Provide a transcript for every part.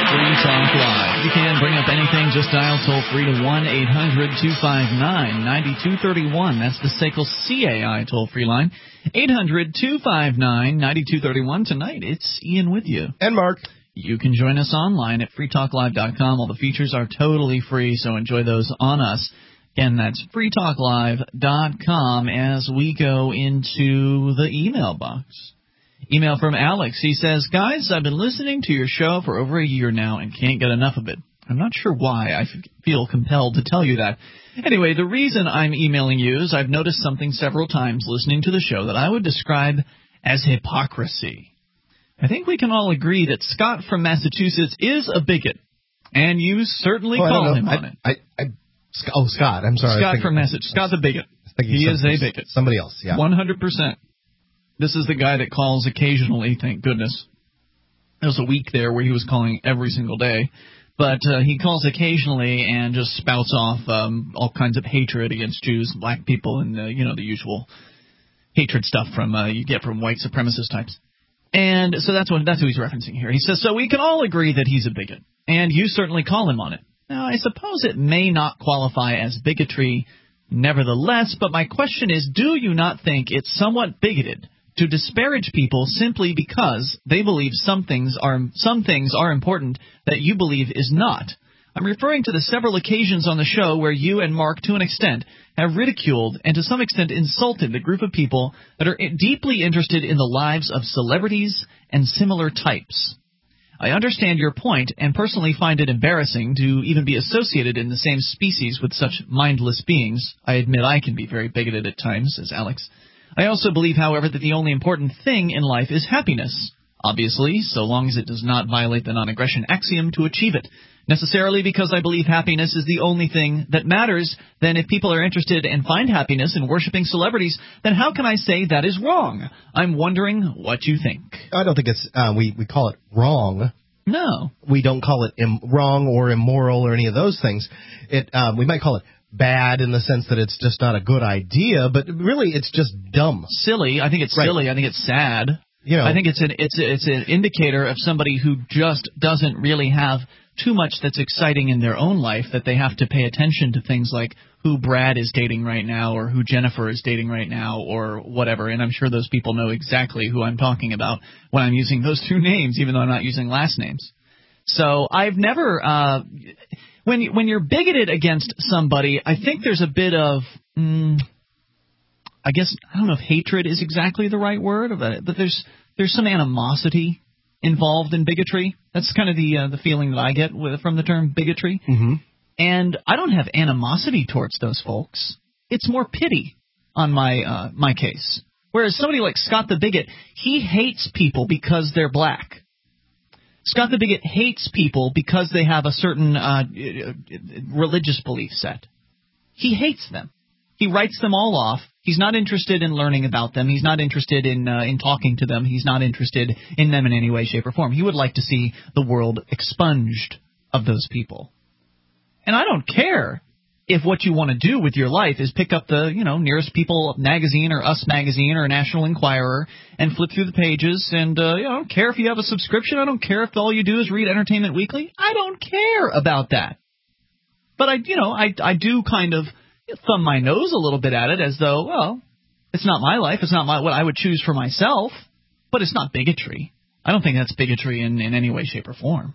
Free Talk Live. You can bring up anything. Just dial toll-free to 1-800-259-9231. That's the SACL CAI toll-free line. 800-259-9231. Tonight, it's Ian with you. And Mark. You can join us online at freetalklive.com. All the features are totally free, so enjoy those on us. Again, that's freetalklive.com as we go into the email box. Email from Alex. He says, guys, I've been listening to your show for over a year now and can't get enough of it. I'm not sure why. I feel compelled to tell you that. Anyway, the reason I'm emailing you is I've noticed something several times listening to the show that I would describe as hypocrisy. I think we can all agree that Scott from Massachusetts is a bigot, and you certainly call him on it. Scott. I'm sorry. Scott from Massachusetts. Scott's a bigot. He is a bigot. Somebody else, yeah. 100%. This is the guy that calls occasionally, thank goodness. There was a week there where he was calling every single day. But he calls occasionally and just spouts off all kinds of hatred against Jews, black people, and, the usual hatred stuff you get from white supremacist types. And so that's who he's referencing here. He says, so we can all agree that he's a bigot, and you certainly call him on it. Now, I suppose it may not qualify as bigotry nevertheless, but my question is, do you not think it's somewhat bigoted to disparage people simply because they believe some things are important that you believe is not? I'm referring to the several occasions on the show where you and Mark, to an extent, have ridiculed and to some extent insulted the group of people that are deeply interested in the lives of celebrities and similar types. I understand your point and personally find it embarrassing to even be associated in the same species with such mindless beings. I admit I can be very bigoted at times, says Alex. I also believe, however, that the only important thing in life is happiness. Obviously, so long as it does not violate the non-aggression axiom to achieve it. Necessarily because I believe happiness is the only thing that matters, then if people are interested and find happiness in worshiping celebrities, then how can I say that is wrong? I'm wondering what you think. I don't think it's we call it wrong. No. We don't call it wrong or immoral or any of those things. We might call it bad in the sense that it's just not a good idea, but really it's just dumb. Silly. I think it's silly. I think it's sad. I think it's an indicator of somebody who just doesn't really have too much that's exciting in their own life, that they have to pay attention to things like who Brad is dating right now or who Jennifer is dating right now or whatever. And I'm sure those people know exactly who I'm talking about when I'm using those two names, even though I'm not using last names. So I've never when you're bigoted against somebody, I think there's a bit of I guess I don't know if hatred is exactly the right word, but there's some animosity involved in bigotry. That's kind of the feeling that I get from the term bigotry. Mm-hmm. And I don't have animosity towards those folks. It's more pity on my case. Whereas somebody like Scott the Bigot, he hates people because they're black. Scott the Bigot hates people because they have a certain religious belief set. He hates them. He writes them all off. He's not interested in learning about them. He's not interested in talking to them. He's not interested in them in any way, shape, or form. He would like to see the world expunged of those people. And I don't care if what you want to do with your life is pick up the, Nearest People magazine or Us magazine or National Enquirer and flip through the pages. And I don't care if you have a subscription. I don't care if all you do is read Entertainment Weekly. I don't care about that. But I do kind of thumb my nose a little bit at it as though, well, it's not my life. It's not what I would choose for myself. But it's not bigotry. I don't think that's bigotry in any way, shape, or form.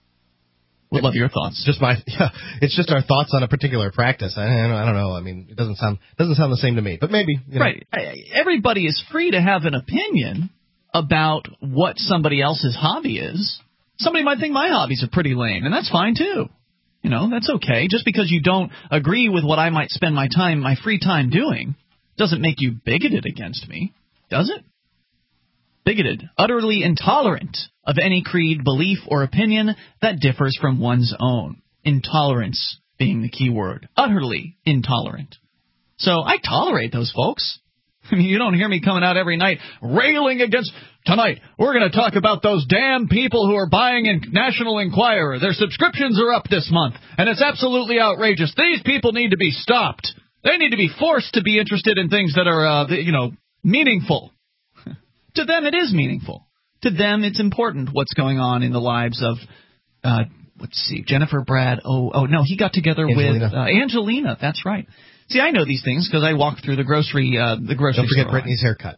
Would love your thoughts. It's just our thoughts on a particular practice. I don't know. I mean, it doesn't sound the same to me. But maybe. Right. Everybody is free to have an opinion about what somebody else's hobby is. Somebody might think my hobbies are pretty lame, and that's fine too. That's okay. Just because you don't agree with what I might spend my free time doing, doesn't make you bigoted against me, does it? Bigoted, utterly intolerant of any creed, belief, or opinion that differs from one's own. Intolerance being the key word. Utterly intolerant. So I tolerate those folks. I mean, you don't hear me coming out every night railing against... Tonight, we're going to talk about those damn people who are buying in National Enquirer. Their subscriptions are up this month, and it's absolutely outrageous. These people need to be stopped. They need to be forced to be interested in things that are, meaningful. To them, it is meaningful. To them, it's important what's going on in the lives of let's see, Jennifer Brad. Oh no, he got together with Angelina. That's right. See, I know these things because I walked through the grocery Don't forget store. Brittany's haircut.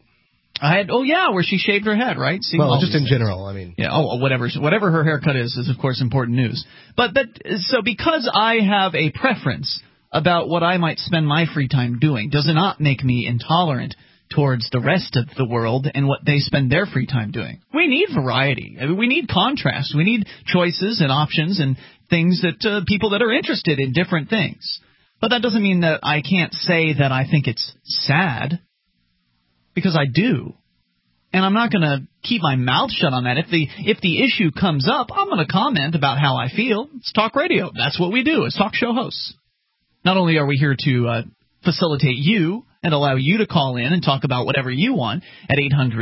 Where she shaved her head, right? See, well, just in general, I mean. Yeah, whatever her haircut is of course important news. But so because I have a preference about what I might spend my free time doing does not make me intolerant towards the rest of the world and what they spend their free time doing. We need variety. I mean, we need contrast. We need choices and options and things that people that are interested in different things. But that doesn't mean that I can't say that I think it's sad, because I do. And I'm not going to keep my mouth shut on that. If the issue comes up, I'm going to comment about how I feel. It's talk radio. That's what we do as talk show hosts. Not only are we here to facilitate you and allow you to call in and talk about whatever you want at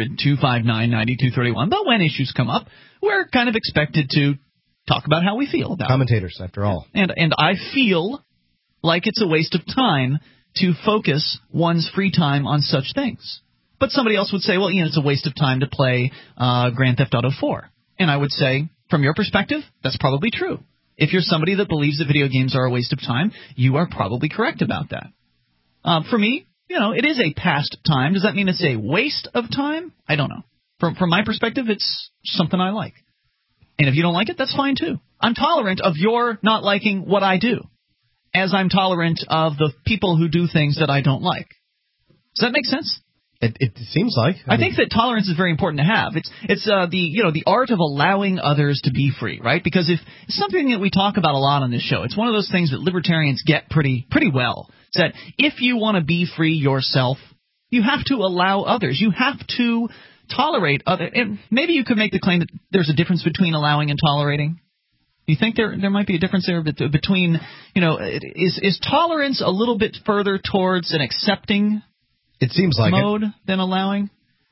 800-259-9231, but when issues come up, we're kind of expected to talk about how we feel about commentators, after all. And I feel like it's a waste of time to focus one's free time on such things. But somebody else would say, well, it's a waste of time to play Grand Theft Auto 4. And I would say, from your perspective, that's probably true. If you're somebody that believes that video games are a waste of time, you are probably correct about that. For me, it is a pastime. Does that mean it's a waste of time? I don't know. From my perspective, it's something I like. And if you don't like it, that's fine too. I'm tolerant of your not liking what I do, as I'm tolerant of the people who do things that I don't like. Does that make sense? It seems like. I think that tolerance is very important to have. It's the art of allowing others to be free, right? Because if it's something that we talk about a lot on this show, it's one of those things that libertarians get pretty well. It's that if you want to be free yourself, you have to allow others. You have to tolerate other. And maybe you could make the claim that there's a difference between allowing and tolerating. Do you think there might be a difference there between, is tolerance a little bit further towards an accepting it seems like mode than allowing?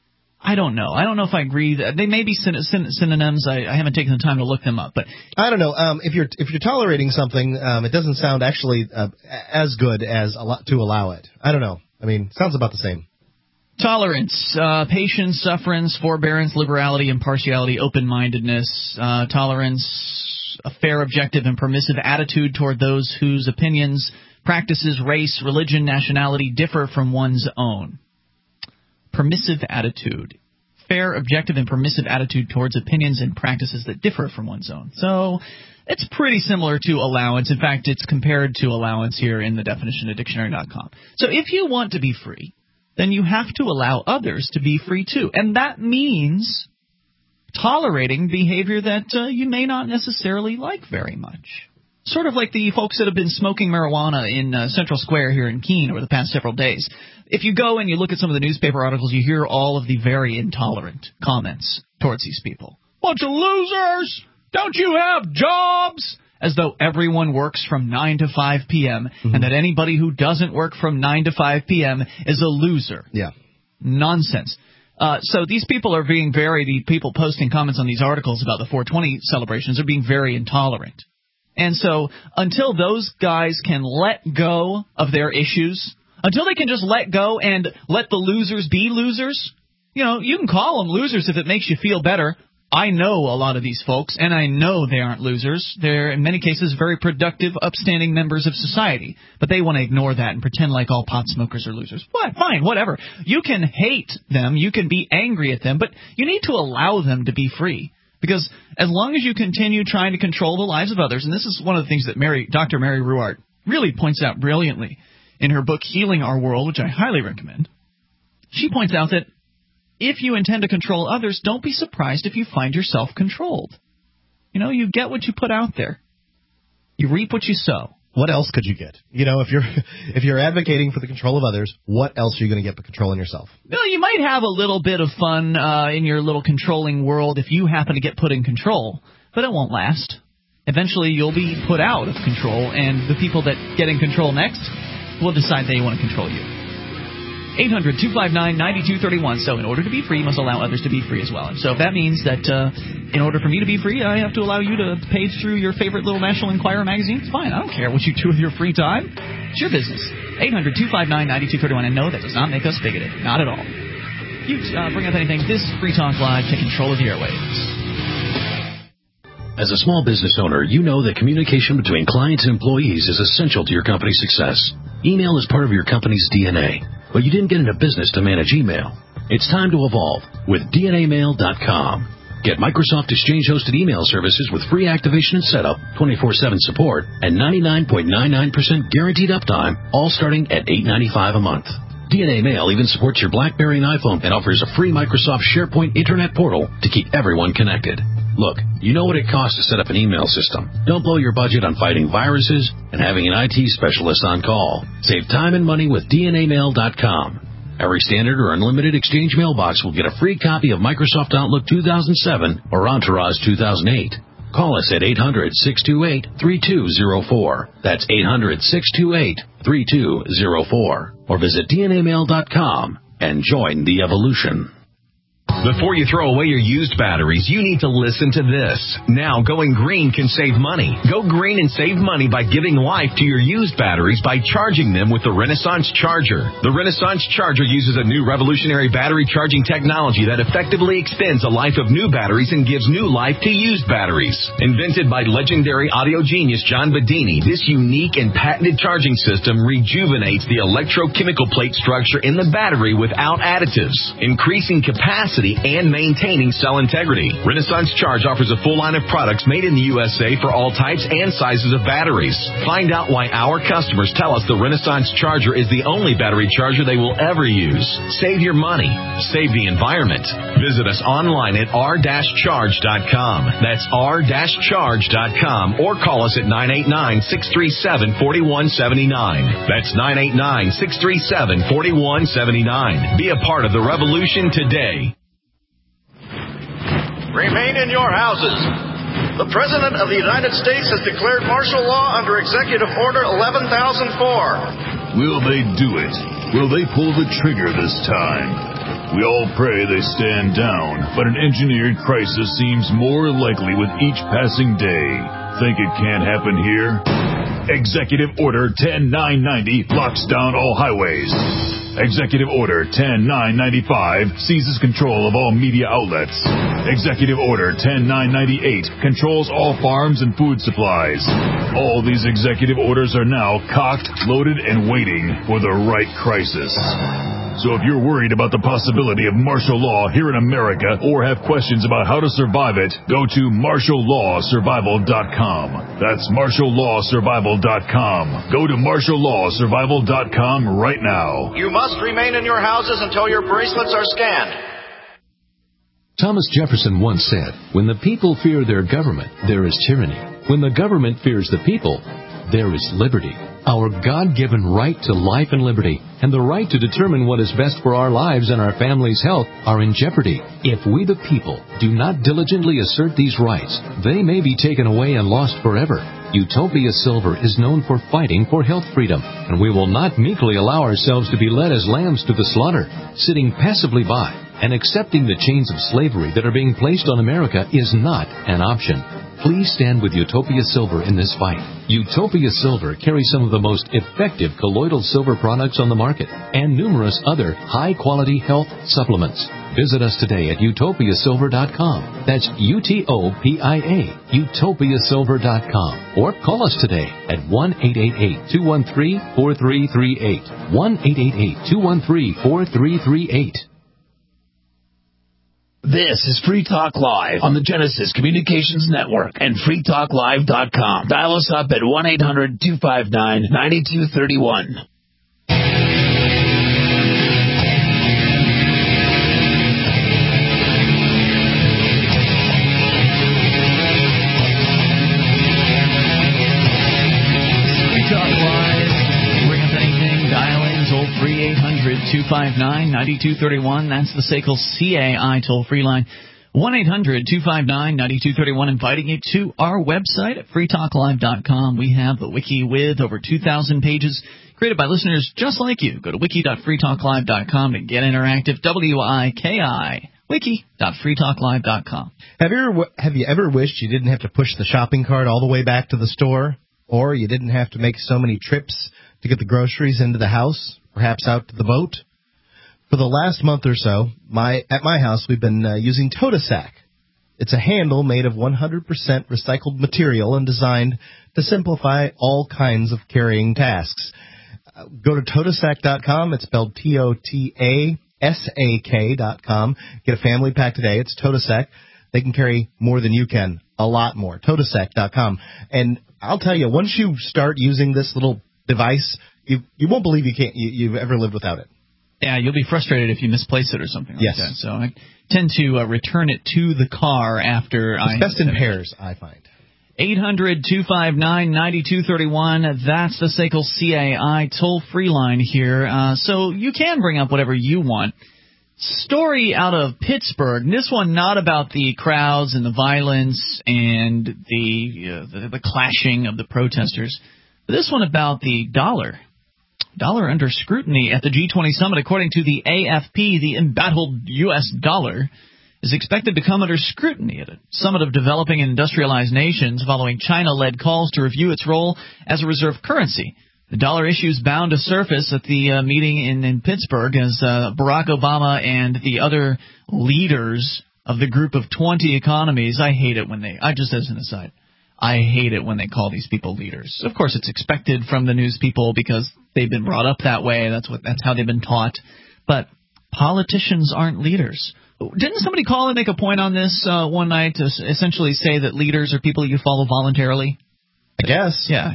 I don't know. I don't know if I agree. They may be synonyms. I haven't taken the time to look them up, but I don't know. If you're tolerating something, it doesn't sound actually as good as to allow it. I don't know. I mean, sounds about the same. Tolerance, patience, sufferance, forbearance, liberality, impartiality, open-mindedness, tolerance, a fair, objective, and permissive attitude toward those whose opinions, practices, race, religion, nationality differ from one's own. Permissive attitude. Fair, objective, and permissive attitude towards opinions and practices that differ from one's own. So it's pretty similar to allowance. In fact, it's compared to allowance here in the definition at dictionary.com. So if you want to be free, then you have to allow others to be free too. And that means tolerating behavior that you may not necessarily like very much. Sort of like the folks that have been smoking marijuana in Central Square here in Keene over the past several days. If you go and you look at some of the newspaper articles, you hear all of the very intolerant comments towards these people. Bunch of losers! Don't you have jobs? As though everyone works from 9 to 5 p.m. And that anybody who doesn't work from 9 to 5 p.m. is a loser. Yeah. Nonsense. So these people are being the people posting comments on these articles about the 420 celebrations are being very intolerant. And so until those guys can let go of their issues, until they can just let go and let the losers be losers, you can call them losers if it makes you feel better. I know a lot of these folks, and I know they aren't losers. They're, in many cases, very productive, upstanding members of society. But they want to ignore that and pretend like all pot smokers are losers. What? Fine, whatever. You can hate them. You can be angry at them. But you need to allow them to be free. Because as long as you continue trying to control the lives of others, and this is one of the things that Dr. Mary Ruwart really points out brilliantly in her book, Healing Our World, which I highly recommend. She points out that if you intend to control others, don't be surprised if you find yourself controlled. You get what you put out there. You reap what you sow. What else could you get? If you're advocating for the control of others, what else are you going to get but controlling yourself? Well, you might have a little bit of fun in your little controlling world if you happen to get put in control, but it won't last. Eventually, you'll be put out of control, and the people that get in control next will decide they want to control you. 800-259-9231. So in order to be free, you must allow others to be free as well. And so if that means that in order for me to be free, I have to allow you to page through your favorite little National Enquirer magazine, it's fine. I don't care what you do with your free time. It's your business. 800-259-9231. And no, that does not make us bigoted. Not at all. You bring up anything. This is Free Talk Live. Take control of the airwaves. As a small business owner, you know that communication between clients and employees is essential to your company's success. Email is part of your company's DNA, but you didn't get into business to manage email. It's time to evolve with DNAmail.com. Get Microsoft Exchange-hosted email services with free activation and setup, 24/7 support, and 99.99% guaranteed uptime, all starting at $8.95 a month. DNA Mail even supports your BlackBerry and iPhone and offers a free Microsoft SharePoint Internet portal to keep everyone connected. Look, you know what it costs to set up an email system. Don't blow your budget on fighting viruses and having an IT specialist on call. Save time and money with DNAmail.com. Every standard or unlimited Exchange mailbox will get a free copy of Microsoft Outlook 2007 or Entourage 2008. Call us at 800-628-3204. That's 800-628-3204. Or visit DNAmail.com and join the evolution. Before you throw away your used batteries, you need to listen to this. Now, going green can save money. Go green and save money by giving life to your used batteries by charging them with the Renaissance Charger. The Renaissance Charger uses a new revolutionary battery charging technology that effectively extends the life of new batteries and gives new life to used batteries. Invented by legendary audio genius John Bedini, this unique and patented charging system rejuvenates the electrochemical plate structure in the battery without additives, increasing capacity and maintaining cell integrity. Renaissance Charge offers a full line of products made in the USA for all types and sizes of batteries. Find out why our customers tell us the Renaissance Charger is the only battery charger they will ever use. Save your money. Save the environment. Visit us online at r-charge.com. That's r-charge.com or call us at 989-637-4179. That's 989-637-4179. Be a part of the revolution today. Remain in your houses. The President of the United States has declared martial law under Executive Order 11,004. Will they do it? Will they pull the trigger this time? We all pray they stand down, but an engineered crisis seems more likely with each passing day. Think it can't happen here? Executive Order 10990 locks down all highways. Executive Order 10995 seizes control of all media outlets. Executive Order 10998 controls all farms and food supplies. All these executive orders are now cocked, loaded, and waiting for the right crisis. So if you're worried about the possibility of martial law here in America or have questions about how to survive it, go to martiallawsurvival.com. That's martiallawsurvival.com. Go to martiallawsurvival.com right now. You must remain in your houses until your bracelets are scanned. Thomas Jefferson once said, "When the people fear their government, there is tyranny. When the government fears the people, there is liberty." Our God-given right to life and liberty and the right to determine what is best for our lives and our family's health are in jeopardy. If we the people do not diligently assert these rights, they may be taken away and lost forever. Utopia Silver is known for fighting for health freedom, and we will not meekly allow ourselves to be led as lambs to the slaughter. Sitting passively by and accepting the chains of slavery that are being placed on America is not an option. Please stand with Utopia Silver in this fight. Utopia Silver carries some of the most effective colloidal silver products on the market and numerous other high-quality health supplements. Visit us today at utopiasilver.com. That's UTOPIA, utopiasilver.com. Or call us today at 1-888-213-4338. 1-888-213-4338. This is Free Talk Live on the Genesis Communications Network and freetalklive.com. Dial us up at 1-800-259-9231. Toll free 800-259-9231. That's the SACL CAI toll-free line. 1-800-259-9231. Inviting you to our website at freetalklive.com. We have the wiki with over 2,000 pages created by listeners just like you. Go to wiki.freetalklive.com to get interactive. WIKI. Wiki.freetalklive.com. Have you ever wished you didn't have to push the shopping cart all the way back to the store? Or you didn't have to make so many trips to get the groceries into the house, perhaps out to the boat? For the last month or so, at my house, we've been using Totasac. It's a handle made of 100% recycled material and designed to simplify all kinds of carrying tasks. Go to Totasak.com. It's spelled TOTASAK.com. Get a family pack today. It's Totasak. They can carry more than you can, a lot more. Totasak.com. And I'll tell you, once you start using this little device, you won't believe you've ever lived without it. Yeah, you'll be frustrated if you misplace it or something like yes. that. So I tend to return it to the car after it's best in pairs, I find. 800-259-9231. That's the SACL CAI toll-free line here. So you can bring up whatever you want. Story out of Pittsburgh. This one not about the crowds and the violence and the clashing of the protesters. But this one about the dollar. Dollar under scrutiny at the G20 summit. According to the AFP, the embattled U.S. dollar is expected to come under scrutiny at a summit of developing and industrialized nations following China-led calls to review its role as a reserve currency. The dollar issue is bound to surface at the meeting in Pittsburgh as Barack Obama and the other leaders of the group of 20 economies. I hate it when just as an aside, I hate it when they call these people leaders. Of course, it's expected from the news people because they've been brought up that way. That's how they've been taught. But politicians aren't leaders. Didn't somebody call and make a point on this one night to essentially say that leaders are people you follow voluntarily? I guess. Yeah.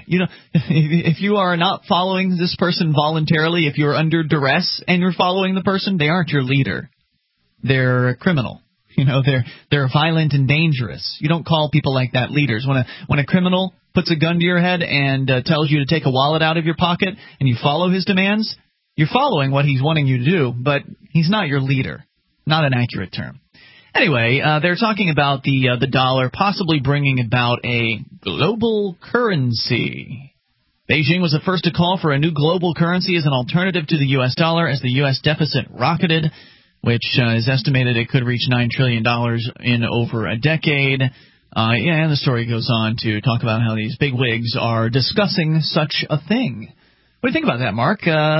If you are not following this person voluntarily, if you're under duress and you're following the person, they aren't your leader. They're a criminal. They're violent and dangerous. You don't call people like that leaders. When a criminal puts a gun to your head and tells you to take a wallet out of your pocket and you follow his demands, you're following what he's wanting you to do, but he's not your leader. Not an accurate term. Anyway, they're talking about the dollar possibly bringing about a global currency. Beijing was the first to call for a new global currency as an alternative to the U.S. dollar as the U.S. deficit rocketed, which is estimated it could reach $9 trillion in over a decade. And the story goes on to talk about how these bigwigs are discussing such a thing. What do you think about that, Mark?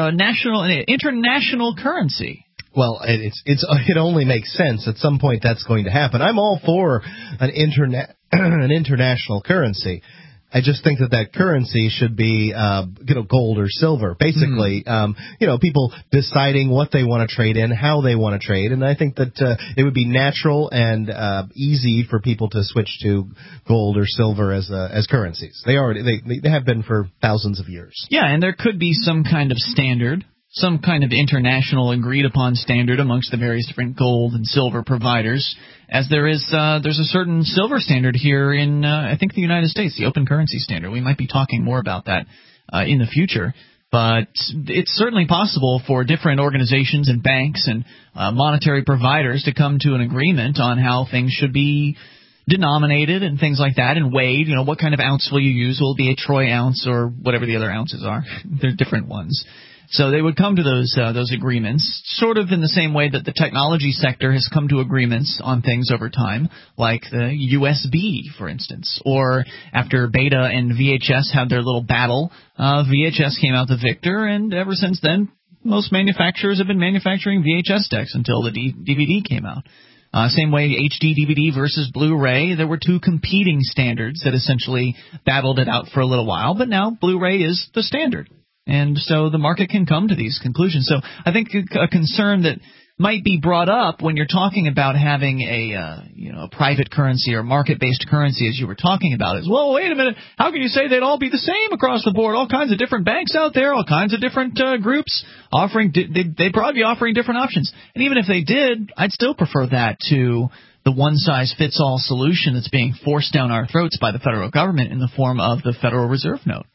International currency. Well, it only makes sense. At some point, that's going to happen. I'm all for an international currency. I just think that currency should be, gold or silver. Basically, people deciding what they want to trade in, how they want to trade, and I think that it would be natural and easy for people to switch to gold or silver as currencies. They have been for thousands of years. Yeah, and there could be some kind of standard. Some kind of international agreed-upon standard amongst the various different gold and silver providers, as there's a certain silver standard here in, I think, the United States, the open currency standard. We might be talking more about that in the future, but it's certainly possible for different organizations and banks and monetary providers to come to an agreement on how things should be denominated and things like that and weighed. What kind of ounce will you use? Will it be a troy ounce or whatever the other ounces are? They're different ones. So they would come to those agreements, sort of in the same way that the technology sector has come to agreements on things over time, like the USB, for instance. Or after Beta and VHS had their little battle, VHS came out the victor, and ever since then, most manufacturers have been manufacturing VHS decks until the DVD came out. Same way, HD DVD versus Blu-ray, there were two competing standards that essentially battled it out for a little while, but now Blu-ray is the standard. And so the market can come to these conclusions. So I think a concern that might be brought up when you're talking about having a private currency or market-based currency, as you were talking about, is, well, wait a minute, how can you say they'd all be the same across the board? All kinds of different banks out there, all kinds of different groups offering, they'd probably be offering different options. And even if they did, I'd still prefer that to the one-size-fits-all solution that's being forced down our throats by the federal government in the form of the Federal Reserve Note.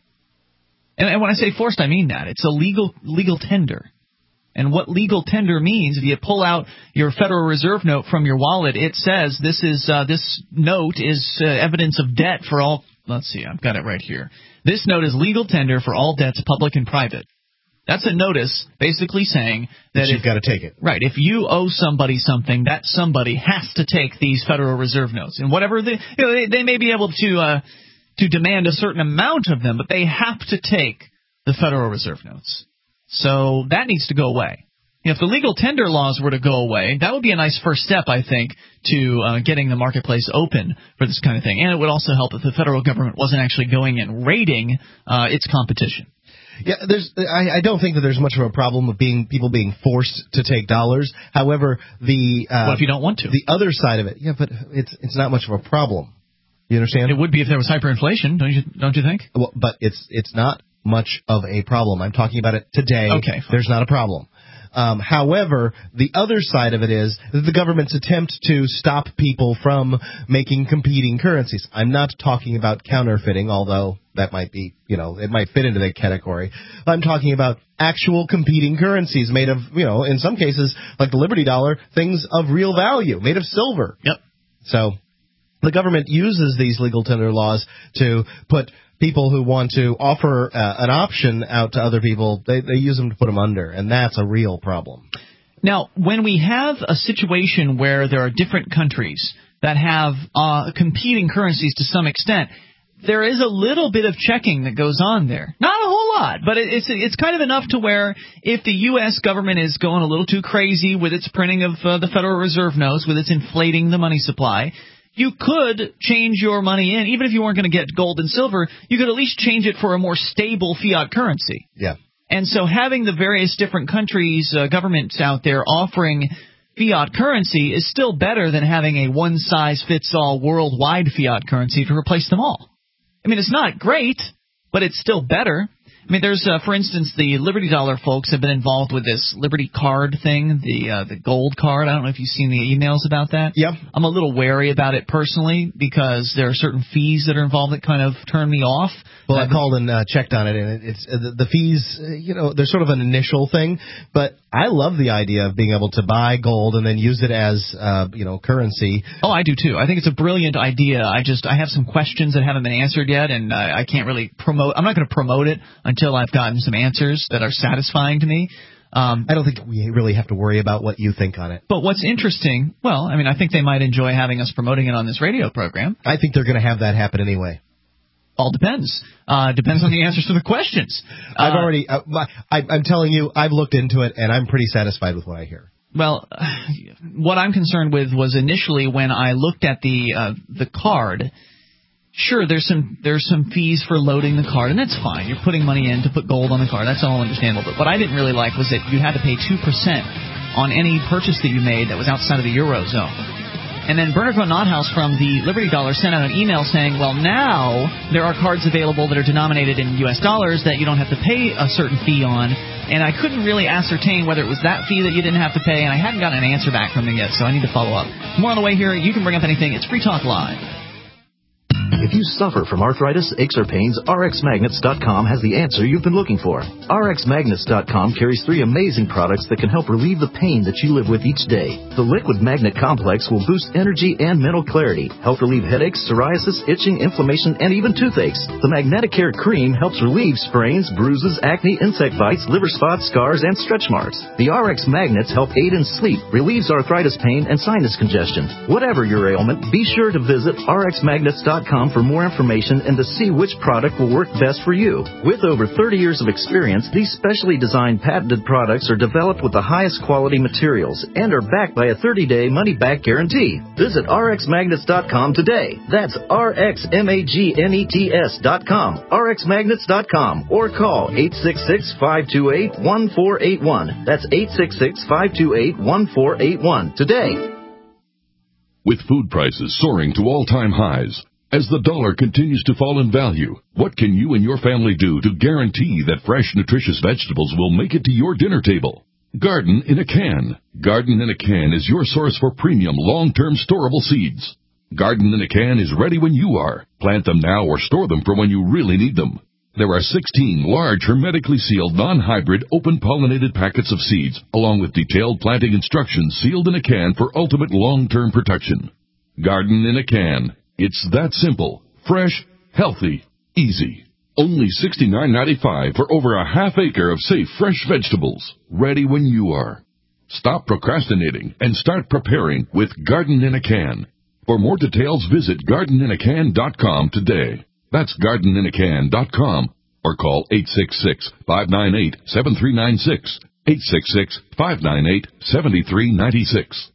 And when I say forced, I mean that. It's a legal tender. And what legal tender means, if you pull out your Federal Reserve Note from your wallet, it says this note is evidence of debt for all. Let's see, I've got it right here. This note is legal tender for all debts, public and private. That's a notice basically saying that you've got to take it. Right. If you owe somebody something, that somebody has to take these Federal Reserve Notes. And whatever they may be able to demand a certain amount of them, but they have to take the Federal Reserve Notes. So that needs to go away. If the legal tender laws were to go away, that would be a nice first step, I think, to getting the marketplace open for this kind of thing. And it would also help if the federal government wasn't actually going and raiding its competition. Yeah, I don't think that there's much of a problem with people being forced to take dollars. However, what if you don't want to? The other side of it, yeah, but it's not much of a problem. You understand? It would be if there was hyperinflation, don't you think? Well, but it's not much of a problem. I'm talking about it today. Okay, fine. There's not a problem. However, the other side of it is the government's attempt to stop people from making competing currencies. I'm not talking about counterfeiting, although that might be, it might fit into that category. I'm talking about actual competing currencies made of, in some cases, like the Liberty Dollar, things of real value, made of silver. Yep. So the government uses these legal tender laws to put people who want to offer an option out to other people, they use them to put them under, and that's a real problem. Now, when we have a situation where there are different countries that have competing currencies to some extent, there is a little bit of checking that goes on there. Not a whole lot, but it's kind of enough to where if the U.S. government is going a little too crazy with its printing of the Federal Reserve notes, with its inflating the money supply, you could change your money in, even if you weren't going to get gold and silver, you could at least change it for a more stable fiat currency. Yeah. And so having the various different countries, governments out there offering fiat currency is still better than having a one-size-fits-all worldwide fiat currency to replace them all. I mean, it's not great, but it's still better. I mean, there's, for instance, the Liberty Dollar folks have been involved with this Liberty card thing, the gold card. I don't know if you've seen the emails about that. Yep. I'm a little wary about it personally because there are certain fees that are involved that kind of turn me off. Well, I called and checked on it, and it's the fees, they're sort of an initial thing, but I love the idea of being able to buy gold and then use it as, currency. Oh, I do too. I think it's a brilliant idea. I have some questions that haven't been answered yet, and I can't really I'm not going to promote it until I've gotten some answers that are satisfying to me. I don't think we really have to worry about what you think on it. But what's interesting, I think they might enjoy having us promoting it on this radio program. I think they're going to have that happen anyway. All depends. Depends on the answers to the questions. I'm telling you, I've looked into it, and I'm pretty satisfied with what I hear. Well, what I'm concerned with was initially when I looked at the card. Sure, there's some fees for loading the card, and that's fine. You're putting money in to put gold on the card. That's all understandable. But what I didn't really like was that you had to pay 2% on any purchase that you made that was outside of the Eurozone. And then Bernard von Nothaus from the Liberty Dollar sent out an email saying, well, now there are cards available that are denominated in U.S. dollars that you don't have to pay a certain fee on. And I couldn't really ascertain whether it was that fee that you didn't have to pay, and I hadn't gotten an answer back from them yet, so I need to follow up. More on the way here. You can bring up anything. It's Free Talk Live. If you suffer from arthritis, aches, or pains, RxMagnets.com has the answer you've been looking for. RxMagnets.com carries 3 amazing products that can help relieve the pain that you live with each day. The Liquid Magnet Complex will boost energy and mental clarity, help relieve headaches, psoriasis, itching, inflammation, and even toothaches. The Magneticare Cream helps relieve sprains, bruises, acne, insect bites, liver spots, scars, and stretch marks. The Rx Magnets help aid in sleep, relieves arthritis pain, and sinus congestion. Whatever your ailment, be sure to visit RxMagnets.com for more information and to see which product will work best for you. With over 30 years of experience, these specially designed patented products are developed with the highest quality materials and are backed by a 30-day money-back guarantee. Visit RxMagnets.com today. That's RxMagnets.com, RxMagnets.com, or call 866-528-1481. That's 866-528-1481 today. With food prices soaring to all-time highs, as the dollar continues to fall in value, what can you and your family do to guarantee that fresh, nutritious vegetables will make it to your dinner table? Garden in a Can. Garden in a Can is your source for premium, long-term storable seeds. Garden in a Can is ready when you are. Plant them now or store them for when you really need them. There are 16 large, hermetically sealed, non-hybrid, open-pollinated packets of seeds, along with detailed planting instructions sealed in a can for ultimate long-term protection. Garden in a Can. It's that simple, fresh, healthy, easy. Only $69.95 for over a half acre of safe, fresh vegetables, ready when you are. Stop procrastinating and start preparing with Garden in a Can. For more details, visit gardeninacan.com today. That's gardeninacan.com or call 866-598-7396. 866-598-7396.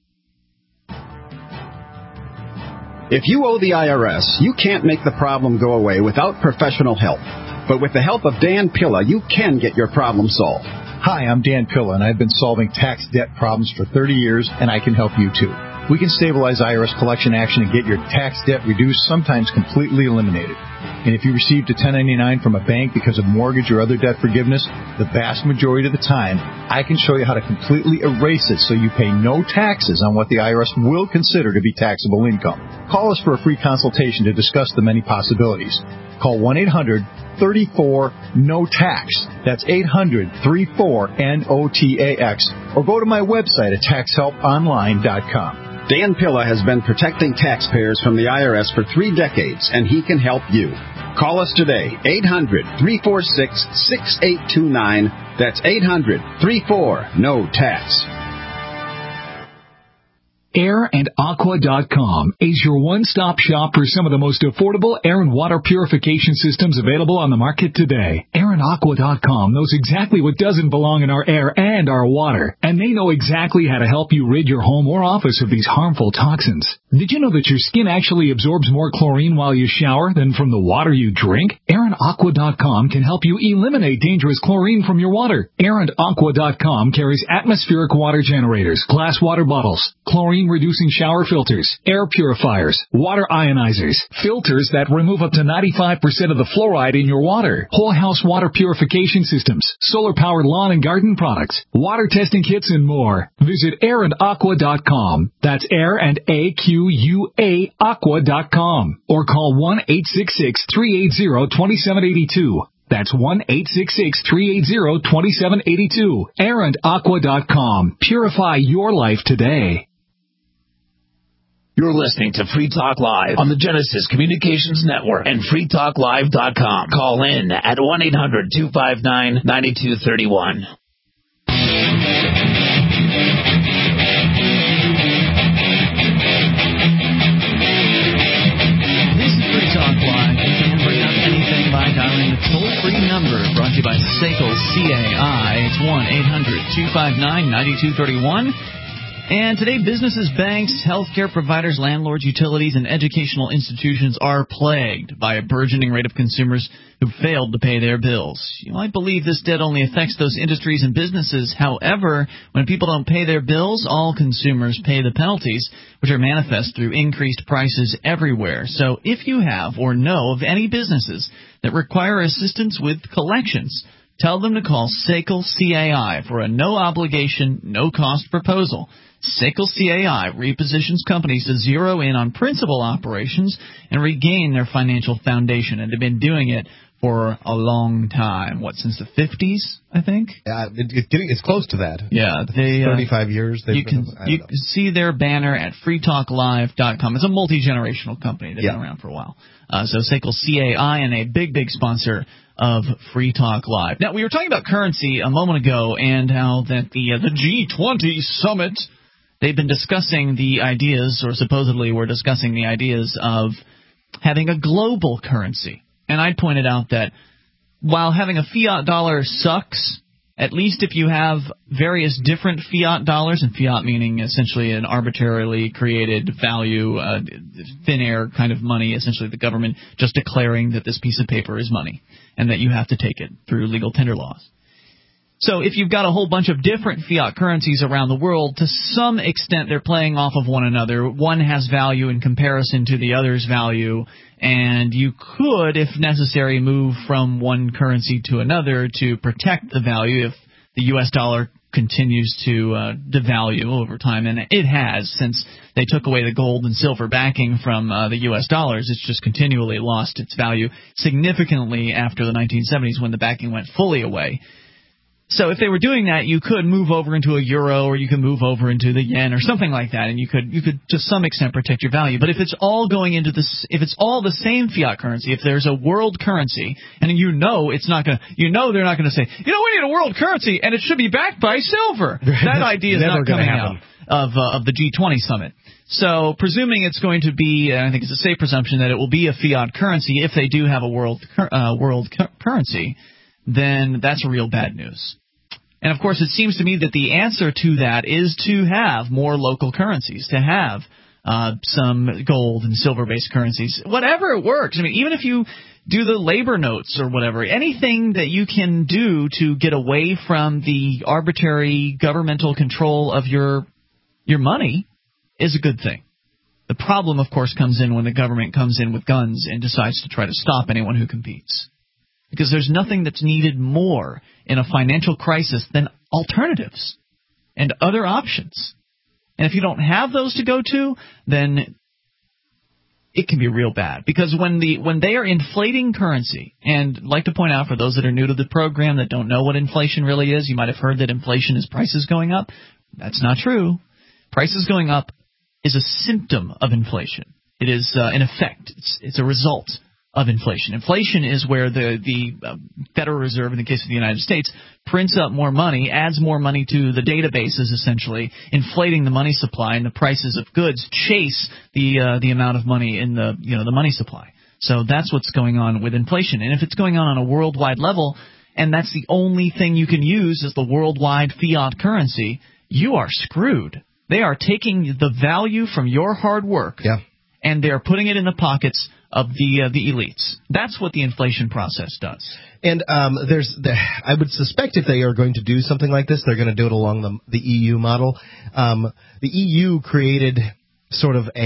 If you owe the IRS, you can't make the problem go away without professional help. But with the help of Dan Pilla, you can get your problem solved. Hi, I'm Dan Pilla, and I've been solving tax debt problems for 30 years, and I can help you too. We can stabilize IRS collection action and get your tax debt reduced, sometimes completely eliminated. And if you received a 1099 from a bank because of mortgage or other debt forgiveness, the vast majority of the time, I can show you how to completely erase it so you pay no taxes on what the IRS will consider to be taxable income. Call us for a free consultation to discuss the many possibilities. Call 1-800-34-NO-TAX. That's 800-34-NOTAX. Or go to my website at taxhelponline.com. Dan Pilla has been protecting taxpayers from the IRS for 3 decades, and he can help you. Call us today, 800-346-6829. That's 800-34-NO-TAX. AirandAqua.com is your one-stop shop for some of the most affordable air and water purification systems available on the market today. AirandAqua.com knows exactly what doesn't belong in our air and our water, and they know exactly how to help you rid your home or office of these harmful toxins. Did you know that your skin actually absorbs more chlorine while you shower than from the water you drink? AirandAqua.com can help you eliminate dangerous chlorine from your water. AirandAqua.com carries atmospheric water generators, glass water bottles, chlorine-reducing shower filters, air purifiers, water ionizers, filters that remove up to 95% of the fluoride in your water, whole house water purification systems, solar-powered lawn and garden products, water testing kits, and more. Visit AirandAqua.com. That's Air and AQUA Aqua.com. Or call 1-866-380-2782. That's 1-866-380-2782. AirandAqua.com. Purify your life today. You're listening to Free Talk Live on the Genesis Communications Network and freetalklive.com. Call in at 1-800-259-9231. This is Free Talk Live. You can bring up anything by dialing the toll-free number brought to you by SACL CAI. It's 1-800-259-9231. And today, businesses, banks, healthcare providers, landlords, utilities, and educational institutions are plagued by a burgeoning rate of consumers who failed to pay their bills. You might believe this debt only affects those industries and businesses. However, when people don't pay their bills, all consumers pay the penalties, which are manifest through increased prices everywhere. So if you have or know of any businesses that require assistance with collections, tell them to call SACL CAI for a no-obligation, no-cost proposal. SACL CAI repositions companies to zero in on principal operations and regain their financial foundation, and they've been doing it for a long time. What, since the 50s, I think? It's close to that. Yeah. They, 35 years. You can see their banner at freetalklive.com. It's a multi-generational company. They've been around for a while. So SACL CAI, and a big, big sponsor of Free Talk Live. Now, we were talking about currency a moment ago and how that the G20 summit, they've been discussing the ideas, or supposedly were discussing the ideas of having a global currency. And I pointed out that while having a fiat dollar sucks, at least if you have various different fiat dollars, and fiat meaning essentially an arbitrarily created value, thin air kind of money, essentially the government just declaring that this piece of paper is money and that you have to take it through legal tender laws. So if you've got a whole bunch of different fiat currencies around the world, to some extent they're playing off of one another. One has value in comparison to the other's value, and you could, if necessary, move from one currency to another to protect the value if the U.S. dollar continues to devalue over time. And it has, since they took away the gold and silver backing from the U.S. dollars. It's just continually lost its value significantly after the 1970s when the backing went fully away. So if they were doing that, you could move over into a euro, or you could move over into the yen or something like that, and you could to some extent protect your value. But if it's all going into this, if it's all the same fiat currency, if there's a world currency, and it's not going to, they're not going to say, we need a world currency and it should be backed by silver. That idea is not coming out of the G20 summit. So presuming it's going to be, I think it's a safe presumption that it will be a fiat currency if they do have a world currency, then that's real bad news. And, of course, it seems to me that the answer to that is to have more local currencies, to have some gold and silver-based currencies, whatever it works. I mean, even if you do the labor notes or whatever, anything that you can do to get away from the arbitrary governmental control of your money is a good thing. The problem, of course, comes in when the government comes in with guns and decides to try to stop anyone who competes. Because there's nothing that's needed more in a financial crisis than alternatives and other options. And if you don't have those to go to, then it can be real bad. Because when they are inflating currency, and I'd like to point out for those that are new to the program that don't know what inflation really is, you might have heard that inflation is prices going up. That's not true. Prices going up is a symptom of inflation. It is an effect. It's a result of inflation. Inflation is where the Federal Reserve, in the case of the United States, prints up more money, adds more money to the databases, essentially, inflating the money supply, and the prices of goods chase the amount of money in the money supply. So that's what's going on with inflation. And if it's going on a worldwide level, and that's the only thing you can use is the worldwide fiat currency, you are screwed. They are taking the value from your hard work, and they are putting it in the pockets of the elites. That's what the inflation process does. And I would suspect if they are going to do something like this, they're going to do it along the EU model. The EU created sort of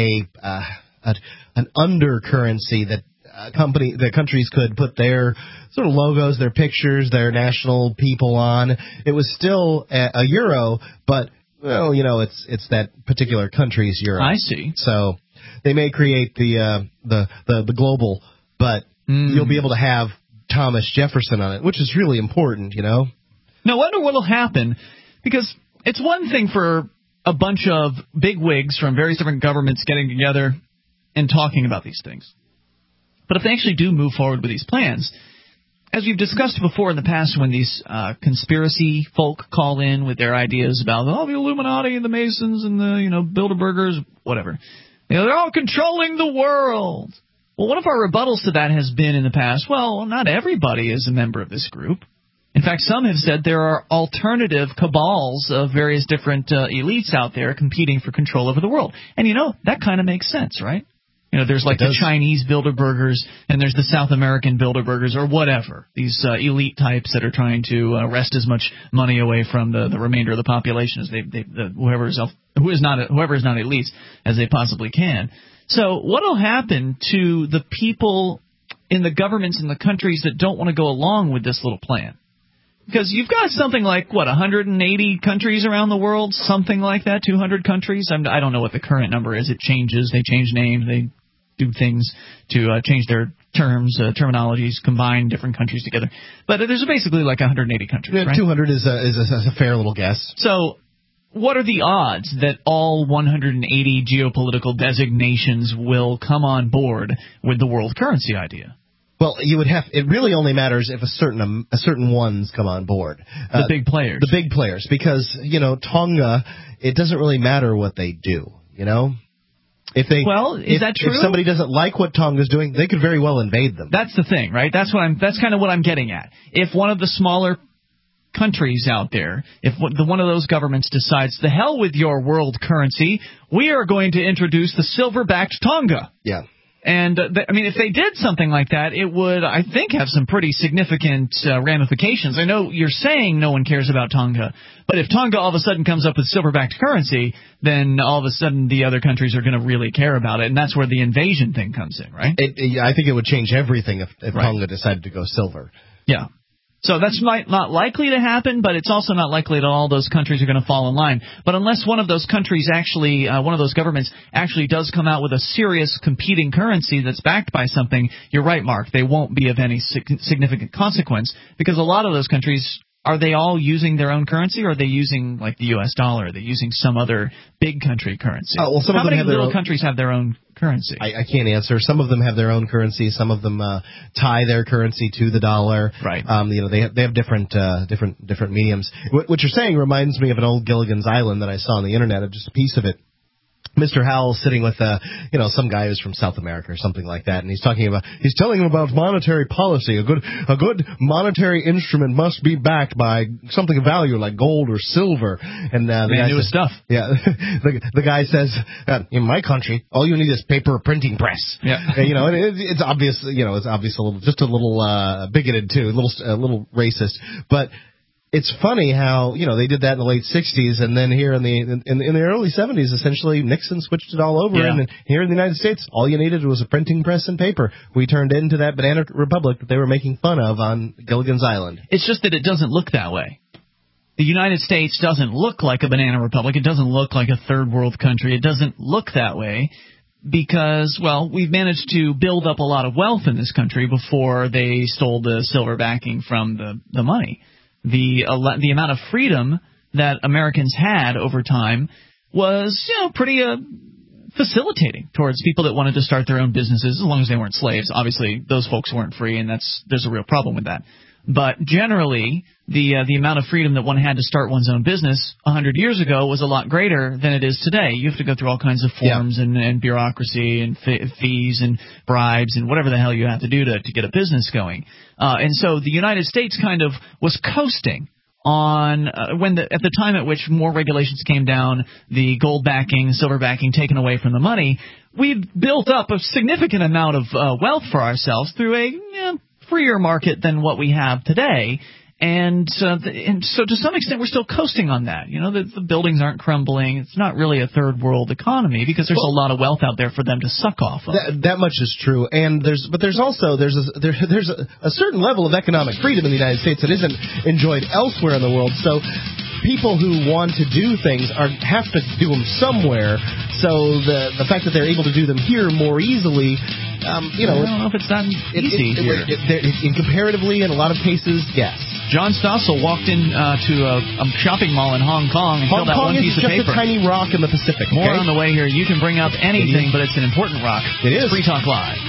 an under currency that the countries could put their sort of logos, their pictures, their national people on. It was still a euro, but it's that particular country's euro. I see. So they may create the global, but you'll be able to have Thomas Jefferson on it, which is really important, Now, I wonder what will happen, because it's one thing for a bunch of bigwigs from various different governments getting together and talking about these things. But if they actually do move forward with these plans, as we've discussed before in the past, when these conspiracy folk call in with their ideas about the Illuminati and the Masons and the Bilderbergers, whatever, they're all controlling the world. Well, one of our rebuttals to that has been in the past, well, not everybody is a member of this group. In fact, some have said there are alternative cabals of various different elites out there competing for control over the world. And that kind of makes sense, right? There's like the Chinese Bilderbergers, and there's the South American Bilderbergers, or whatever. These elite types that are trying to wrest as much money away from the remainder of the population as whoever is not elites as they possibly can. So what will happen to the people in the governments in the countries that don't want to go along with this little plan? Because you've got something like, 180 countries around the world, something like that, 200 countries. I don't know what the current number is. It changes. They change names. They do things to change their terminologies, combine different countries together. But there's basically like 180 countries, right? 200 is a fair little guess. So what are the odds that all 180 geopolitical designations will come on board with the world currency idea? Well, it really only matters if a certain ones come on board. The big players. The big players, because, Tonga, it doesn't really matter what they do, Is that true? If somebody doesn't like what Tonga's doing, they could very well invade them. That's the thing, right? That's kind of what I'm getting at. If one of the smaller countries out there, if one of those governments decides, the hell with your world currency, we are going to introduce the silver-backed Tonga. Yeah. And, if they did something like that, it would, I think, have some pretty significant ramifications. I know you're saying no one cares about Tonga, but if Tonga all of a sudden comes up with silver-backed currency, then all of a sudden the other countries are going to really care about it, and that's where the invasion thing comes in, right? I think it would change everything if Tonga decided to go silver. Yeah. So that's not likely to happen, but it's also not likely that all those countries are going to fall in line. But unless one of those countries actually, one of those governments actually does come out with a serious competing currency that's backed by something, you're right, Mark, they won't be of any significant consequence, because a lot of those countries, are they all using their own currency, or are they using, like, the U.S. dollar? Are they using some other big country currency? How many little countries have their own currency? I can't answer. Some of them have their own currency. Some of them tie their currency to the dollar. Right. They have different mediums. What you're saying reminds me of an old Gilligan's Island that I saw on the internet, just a piece of it. Mr. Howell sitting with some guy who's from South America or something like that, and he's telling him about monetary policy. A good monetary instrument must be backed by something of value like gold or silver. And the guy says, stuff. Yeah, the guy says, in my country, all you need is paper or printing press. Yeah, it's obvious. It's obvious a little bigoted too, a little racist, but. It's funny how, they did that in the late 60s, and then here in the early 70s, essentially, Nixon switched it all over, and here in the United States, all you needed was a printing press and paper. We turned into that banana republic that they were making fun of on Gilligan's Island. It's just that it doesn't look that way. The United States doesn't look like a banana republic. It doesn't look like a third world country. It doesn't look that way because, we've managed to build up a lot of wealth in this country before they stole the silver backing from the money. The amount of freedom that Americans had over time was, pretty facilitating towards people that wanted to start their own businesses, as long as they weren't slaves. Obviously, those folks weren't free, and there's a real problem with that. But generally, the amount of freedom that one had to start one's own business 100 years ago was a lot greater than it is today. You have to go through all kinds of forms and bureaucracy and fees and bribes and whatever the hell you have to do to get a business going. And so the United States kind of was coasting on at the time at which more regulations came down, the gold backing, silver backing taken away from the money. We've built up a significant amount of wealth for ourselves through a freer market than what we have today. And so to some extent, we're still coasting on that. The buildings aren't crumbling. It's not really a third world economy because there's a lot of wealth out there for them to suck off of. That much is true. And there's a certain level of economic freedom in the United States that isn't enjoyed elsewhere in the world. So people who want to do things have to do them somewhere. So the fact that they're able to do them here more easily, I don't know if it's that easy here. Comparatively, in a lot of cases, yes. John Stossel walked in to a shopping mall in Hong Kong and filled out one piece of paper. Hong Kong is just a tiny rock in the Pacific. More on the way here. You can bring up anything, but it's an important rock. It is. Free Talk Live.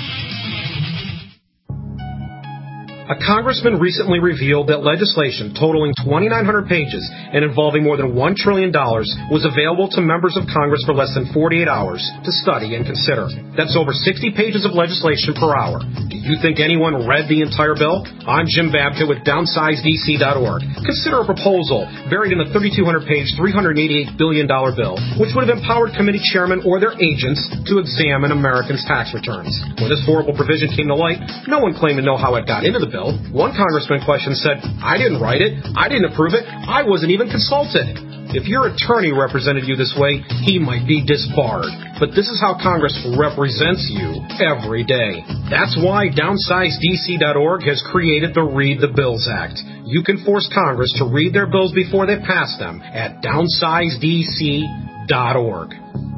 A congressman recently revealed that legislation totaling 2,900 pages and involving more than $1 trillion was available to members of Congress for less than 48 hours to study and consider. That's over 60 pages of legislation per hour. Do you think anyone read the entire bill? I'm Jim Babka with DownsizeDC.org. Consider a proposal buried in a 3,200-page, $388 billion bill, which would have empowered committee chairmen or their agents to examine Americans' tax returns. When this horrible provision came to light, no one claimed to know how it got into the bill. One congressman question said, I didn't write it, I didn't approve it, I wasn't even consulted. If your attorney represented you this way, he might be disbarred. But this is how Congress represents you every day. That's why DownsizeDC.org has created the Read the Bills Act. You can force Congress to read their bills before they pass them at DownsizeDC.org.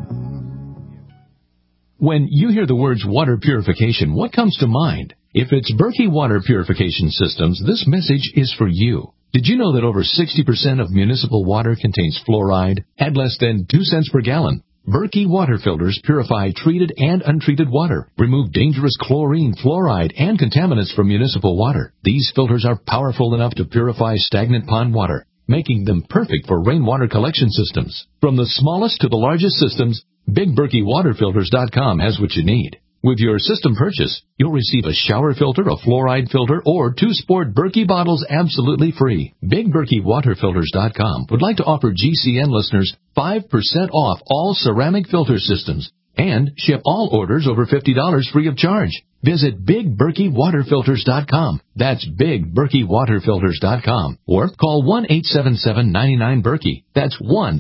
When you hear the words water purification, what comes to mind? If it's Berkey Water Purification Systems, this message is for you. Did you know that over 60% of municipal water contains fluoride at less than 2 cents per gallon? Berkey water filters purify treated and untreated water, remove dangerous chlorine, fluoride, and contaminants from municipal water. These filters are powerful enough to purify stagnant pond water, making them perfect for rainwater collection systems. From the smallest to the largest systems, BigBerkeyWaterFilters.com has what you need. With your system purchase, you'll receive a shower filter, a fluoride filter, or 2 sport Berkey bottles absolutely free. BigBerkeyWaterFilters.com would like to offer GCN listeners 5% off all ceramic filter systems and ship all orders over $50 free of charge. Visit BigBerkeyWaterFilters.com. That's BigBerkeyWaterFilters.com. Or call 1-877-99-BERKEY. That's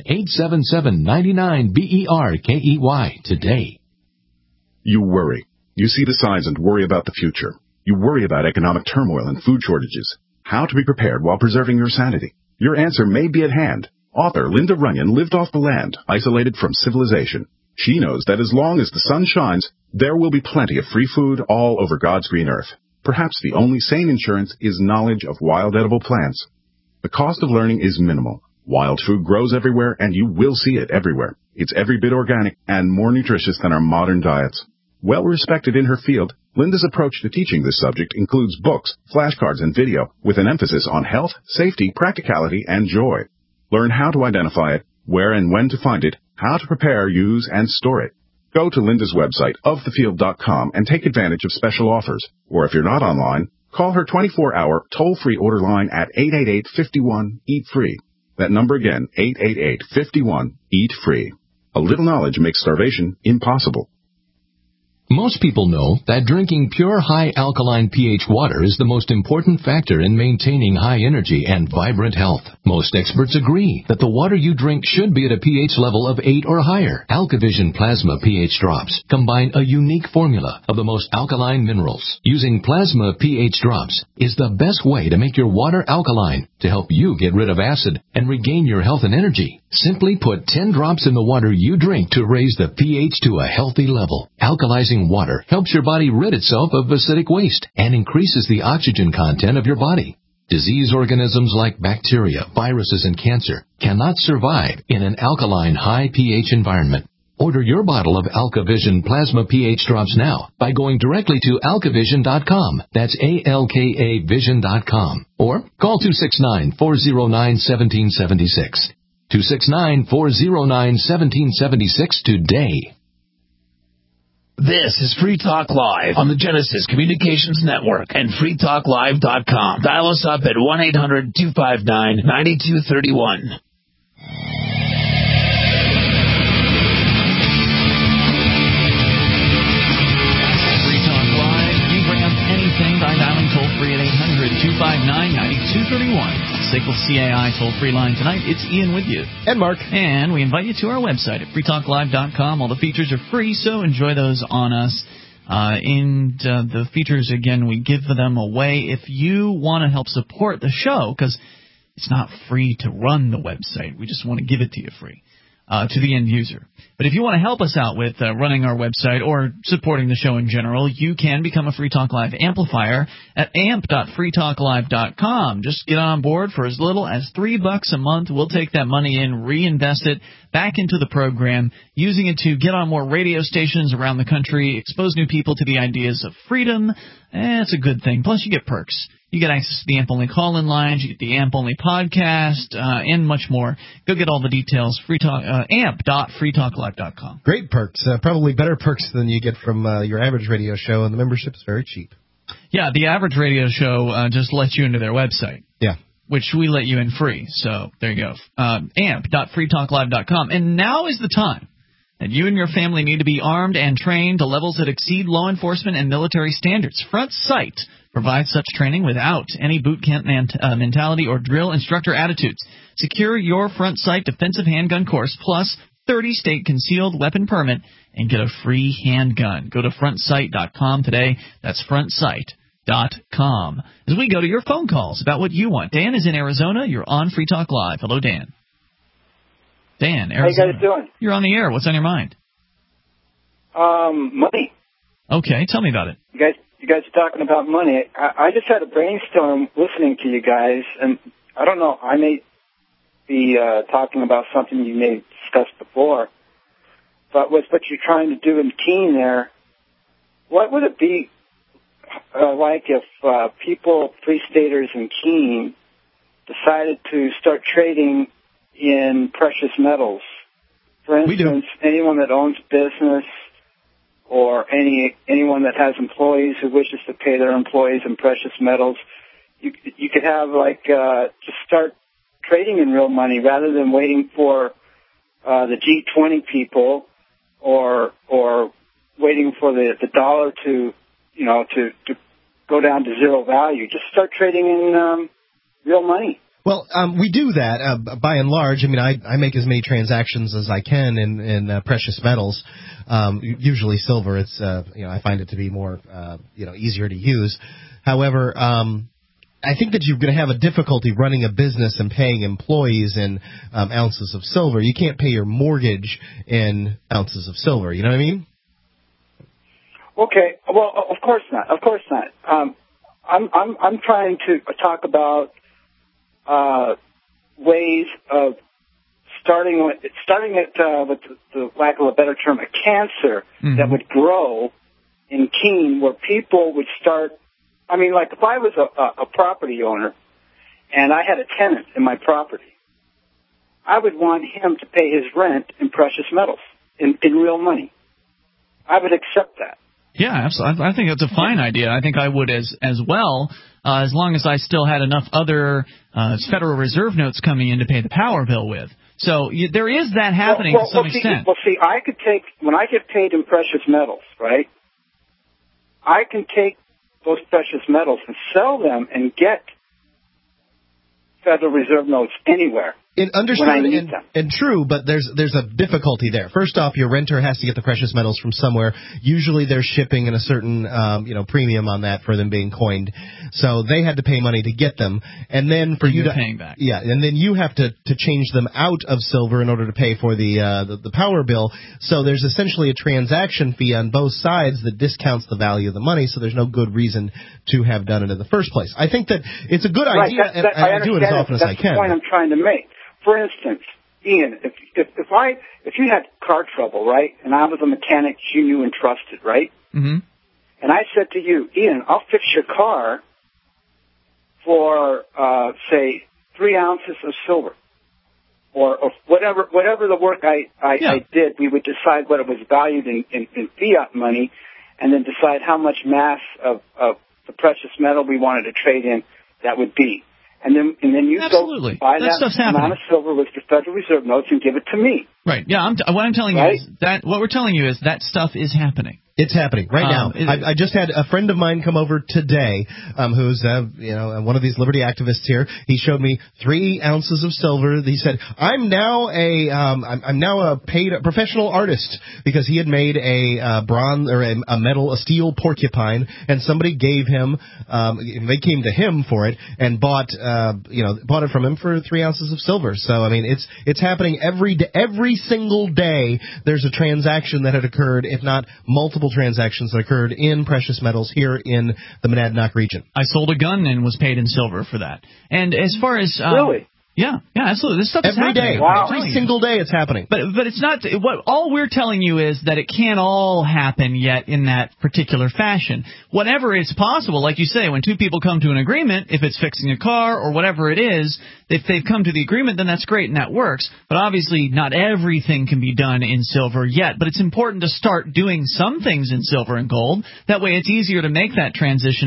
1-877-99-BERKEY today. You worry. You see the signs and worry about the future. You worry about economic turmoil and food shortages. How to be prepared while preserving your sanity. Your answer may be at hand. Author Linda Runyon lived off the land, isolated from civilization. She knows that as long as the sun shines, there will be plenty of free food all over God's green earth. Perhaps the only sane insurance is knowledge of wild edible plants. The cost of learning is minimal. Wild food grows everywhere, and you will see it everywhere. It's every bit organic and more nutritious than our modern diets. Well respected in her field, Linda's approach to teaching this subject includes books, flashcards, and video with an emphasis on health, safety, practicality, and joy. Learn how to identify it, where and when to find it, how to prepare, use, and store it. Go to Linda's website, ofthefield.com, and take advantage of special offers. Or if you're not online, call her 24-hour toll-free order line at 888-51-EAT-FREE. That number again, 888-51-EAT-FREE. A little knowledge makes starvation impossible. Most people know that drinking pure high alkaline pH water is the most important factor in maintaining high energy and vibrant health. Most experts agree that the water you drink should be at a pH level of 8 or higher. AlkaVision Plasma pH drops combine a unique formula of the most alkaline minerals. Using plasma pH drops is the best way to make your water alkaline to help you get rid of acid and regain your health and energy. Simply put 10 drops in the water you drink to raise the pH to a healthy level. Alkalizing water helps your body rid itself of acidic waste and increases the oxygen content of your body. Disease organisms like bacteria, viruses, and cancer cannot survive in an alkaline high pH environment. Order your bottle of AlkaVision Plasma pH drops now by going directly to alkavision.com. That's ALKAvision.com. Or call 269-409-1776. 269-409-1776 today. This is Free Talk Live on the Genesis Communications Network and freetalklive.com. Dial us up at 1-800-259-9231. By dialing toll-free at 800-259-9231. SACL CAI toll-free line tonight. It's Ian with you. And Mark. And we invite you to our website at freetalklive.com. All the features are free, so enjoy those on us. The features, again, we give them away. If you want to help support the show, because it's not free to run the website, we just want to give it to you free. To the end user. But if you want to help us out with running our website or supporting the show in general, you can become a Free Talk Live amplifier at amp.freetalklive.com. Just get on board for as little as $3 a month. We'll take that money in, reinvest it back into the program, using it to get on more radio stations around the country, expose new people to the ideas of freedom. It's a good thing. Plus, you get perks. You get access to the AMP-only call-in lines, you get the AMP-only podcast, and much more. Go get all the details, amp.freetalklive.com. Great perks. Probably better perks than you get from your average radio show, and the membership is very cheap. Yeah, the average radio show just lets you into their website. Yeah. Which we let you in free. So there you go. amp.freetalklive.com. And now is the time that you and your family need to be armed and trained to levels that exceed law enforcement and military standards. Front Sight provides such training without any boot camp mentality or drill instructor attitudes. Secure your Front Sight defensive handgun course plus 30-state concealed weapon permit and get a free handgun. Go to frontsight.com today. That's frontsight.com. As we go to your phone calls about what you want. Dan is in Arizona. You're on Free Talk Live. Hello, Dan. Dan, Arizona. How you guys doing? You're on the air. What's on your mind? Money. Okay, tell me about it. You guys are talking about money. I just had a brainstorm listening to you guys, and I don't know, I may be talking about something you may have discussed before, but with what you're trying to do in Keene there, what would it be like if people, free staters in Keene, decided to start trading in precious metals? For instance, anyone that owns business or anyone that has employees who wishes to pay their employees in precious metals, you could have just start trading in real money rather than waiting for the G20 people or waiting for the dollar to go down to zero value. Just start trading in real money. Well, we do that by and large. I mean, I make as many transactions as I can in precious metals. Usually silver. It's I find it to be more easier to use. However, I think that you're going to have a difficulty running a business and paying employees in ounces of silver. You can't pay your mortgage in ounces of silver. You know what I mean? Okay. Well, of course not. Of course not. I'm trying to talk about ways of starting with the lack of a better term, a cancer that would grow in Keene, where people would start. I mean, like if I was a property owner and I had a tenant in my property, I would want him to pay his rent in precious metals, in real money. I would accept that. Yeah, absolutely. I think that's a fine idea. I think I would as well, as long as I still had enough other Federal Reserve notes coming in to pay the power bill with. So there is that happening to some extent. I could take, when I get paid in precious metals, right, I can take those precious metals and sell them and get Federal Reserve notes anywhere. Understood and true, but there's a difficulty there. First off, your renter has to get the precious metals from somewhere. Usually there's shipping and a certain premium on that for them being coined. So they had to pay money to get them, and then for you to paying back. Yeah, and then you have to change them out of silver in order to pay for the power bill. So there's essentially a transaction fee on both sides that discounts the value of the money. So there's no good reason to have done it in the first place. I think that it's a good idea, and I do it as often as I can. That's the point I'm trying to make. For instance, Ian, if you had car trouble, right, and I was a mechanic you knew and trusted, right, mm-hmm. and I said to you, Ian, I'll fix your car for say 3 ounces of silver, or whatever the work I did, we would decide what it was valued in fiat money, and then decide how much mass of the precious metal we wanted to trade in that would be. And then you Absolutely. go buy that amount of silver with your Federal Reserve notes and give it to me. Right. Yeah. What I'm telling you is that what we're telling you is that stuff is happening. It's happening right now. I just had a friend of mine come over today, who's one of these liberty activists here. He showed me 3 ounces of silver. He said, "I'm now a paid professional artist," because he had made a bronze or a steel porcupine, and somebody gave him. They came to him for it and bought it from him for 3 ounces of silver. So I mean, it's happening every single day. There's a transaction that had occurred, if not multiple transactions that occurred in precious metals here in the Monadnock region. I sold a gun and was paid in silver for that. And as far as really? Yeah, absolutely. This stuff is every happening. day. Wow. Every single day it's happening. But it's not what all we're telling you is that it can't all happen yet in that particular fashion. Whenever it's possible, like you say, when 2 people come to an agreement, if it's fixing a car or whatever it is, if they've come to the agreement, then that's great and that works. But obviously not everything can be done in silver yet. But it's important to start doing some things in silver and gold. That way it's easier to make that transition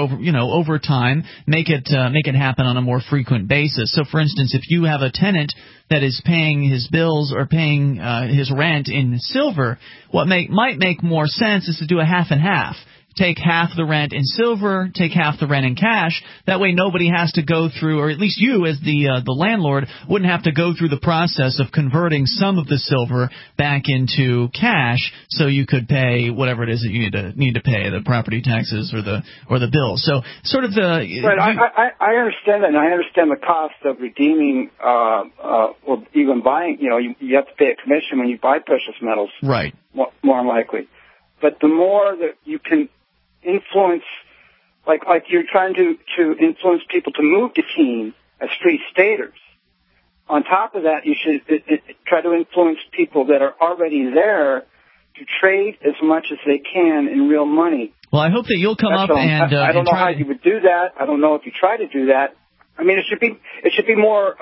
over time, make it happen on a more frequent basis. So for instance, if you have a tenant that is paying his bills or paying his rent in silver, what might make more sense is to do a half and half. Take half the rent in silver, take half the rent in cash. That way nobody has to go through, or at least you as the landlord wouldn't have to go through the process of converting some of the silver back into cash, so you could pay whatever it is that you need to pay, the property taxes or the bill. So sort of the right. I understand that, and I understand the cost of redeeming or even buying. You have to pay a commission when you buy precious metals. Right. More likely, but the more that you can influence, like you're trying to influence people to move to Keene as free staters. On top of that, you should try to influence people that are already there to trade as much as they can in real money. Well, I hope that you'll come up and I don't know how you would do that. I don't know if you try to do that. I mean, it should be more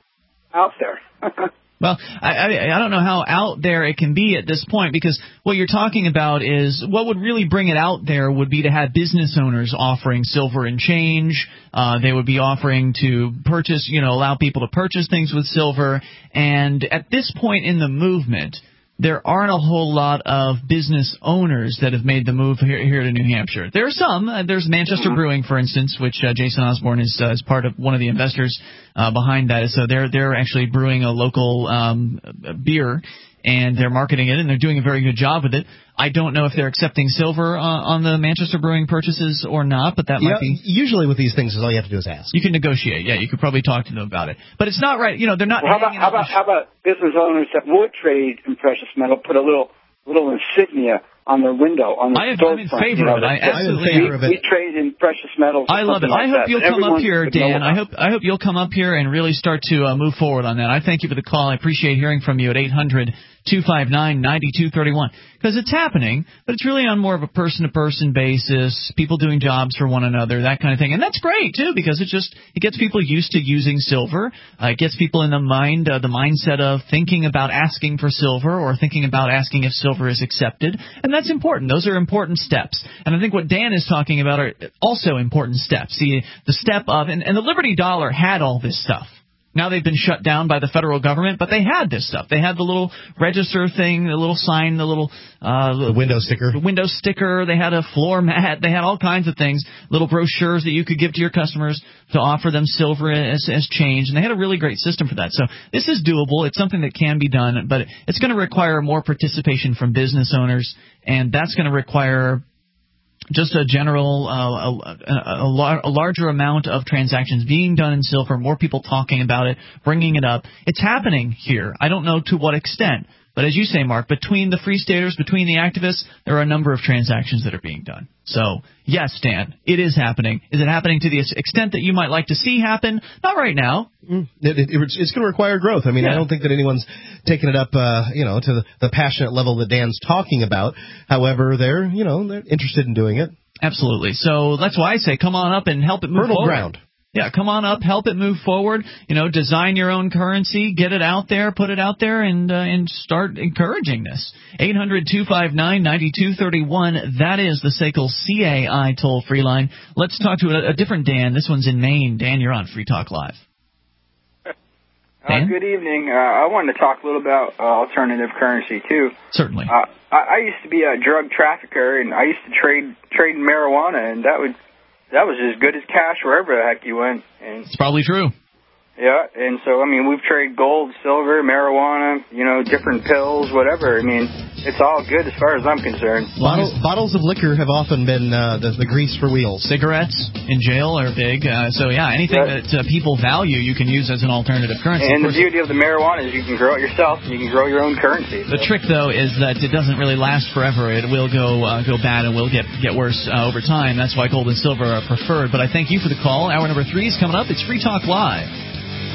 out there. Well, I don't know how out there it can be at this point, because what you're talking about is what would really bring it out there would be to have business owners offering silver and change. They would be offering to purchase, allow people to purchase things with silver. And at this point in the movement, there aren't a whole lot of business owners that have made the move here to New Hampshire. There are some. There's Manchester Brewing, for instance, which Jason Osborne is part of, one of the investors behind that. So they're actually brewing a local beer, and they're marketing it, and they're doing a very good job with it. I don't know if they're accepting silver on the Manchester Brewing purchases or not, but that might be. Usually with these things, all you have to do is ask. You can negotiate. Yeah, you could probably talk to them about it. But it's not right. They're not. Well, how about business owners that would trade in precious metal put a little insignia on their window, on the I'm in favor of it. I'm in favor of it. We trade in precious metals. I love it. I hope you'll come up here, Dan. I hope you'll come up here and really start to move forward on that. I thank you for the call. I appreciate hearing from you at 800-259-9231. Because it's happening, but it's really on more of a person-to-person basis, people doing jobs for one another, that kind of thing. And that's great, too, because it gets people used to using silver. It gets people in the mindset of thinking about asking for silver or thinking about asking if silver is accepted. And that's important. Those are important steps. And I think what Dan is talking about are also important steps. The step of, and the Liberty Dollar had all this stuff. Now they've been shut down by the federal government, but they had this stuff. They had the little register thing, the little sign, the little the window sticker. The window sticker. They had a floor mat. They had all kinds of things, little brochures that you could give to your customers to offer them silver as change. And they had a really great system for that. So this is doable. It's something that can be done, but it's going to require more participation from business owners, and that's going to require just a general, a larger amount of transactions being done in silver, more people talking about it, bringing it up. It's happening here. I don't know to what extent. But as you say, Mark, between the free staters, between the activists, there are a number of transactions that are being done. So, yes, Dan, it is happening. Is it happening to the extent that you might like to see happen? Not right now. It's going to require growth. I mean, I don't think that anyone's taking it up, to the passionate level that Dan's talking about. However, they're interested in doing it. Absolutely. So that's why I say come on up and help it move forward. Ground. Yeah, come on up, help it move forward. Design your own currency, get it out there, put it out there, and start encouraging this. 800-259-9231. That is the SACL CAI toll-free line. Let's talk to a different Dan. This one's in Maine. Dan, you're on Free Talk Live. Good evening. I wanted to talk a little about alternative currency, too. Certainly. I used to be a drug trafficker, and I used to trade marijuana, and that was as good as cash wherever the heck you went. And it's probably true. Yeah, and so, we've traded gold, silver, marijuana, different pills, whatever. It's all good as far as I'm concerned. Bottles of liquor have often been the grease for wheels. Cigarettes in jail are big. Anything that people value you can use as an alternative currency. And the beauty of the marijuana is you can grow it yourself, and you can grow your own currency. The trick, though, is that it doesn't really last forever. It will go bad and will get worse over time. That's why gold and silver are preferred. But I thank you for the call. Hour number 3 is coming up. It's Free Talk Live.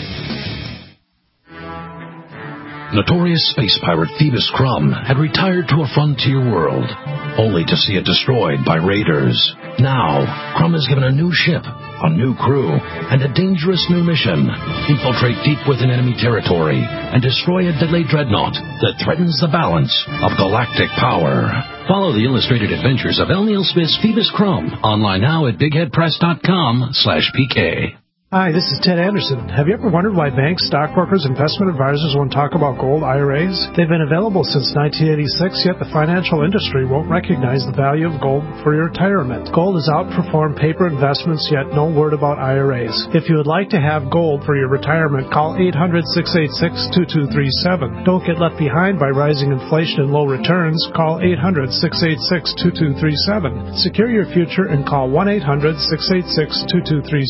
Notorious space pirate Phoebus Crumb had retired to a frontier world, only to see it destroyed by raiders. Now, Crumb is given a new ship, a new crew, and a dangerous new mission: infiltrate deep within enemy territory and destroy a deadly dreadnought that threatens the balance of galactic power. Follow the illustrated adventures of L. Neil Smith's Phoebus Crumb online now at bigheadpress.com/PK. Hi, this is Ted Anderson. Have you ever wondered why banks, stockbrokers, investment advisors won't talk about gold IRAs? They've been available since 1986, yet the financial industry won't recognize the value of gold for your retirement. Gold has outperformed paper investments, yet no word about IRAs. If you would like to have gold for your retirement, call 800-686-2237. Don't get left behind by rising inflation and low returns. Call 800-686-2237. Secure your future and call 1-800-686-2237.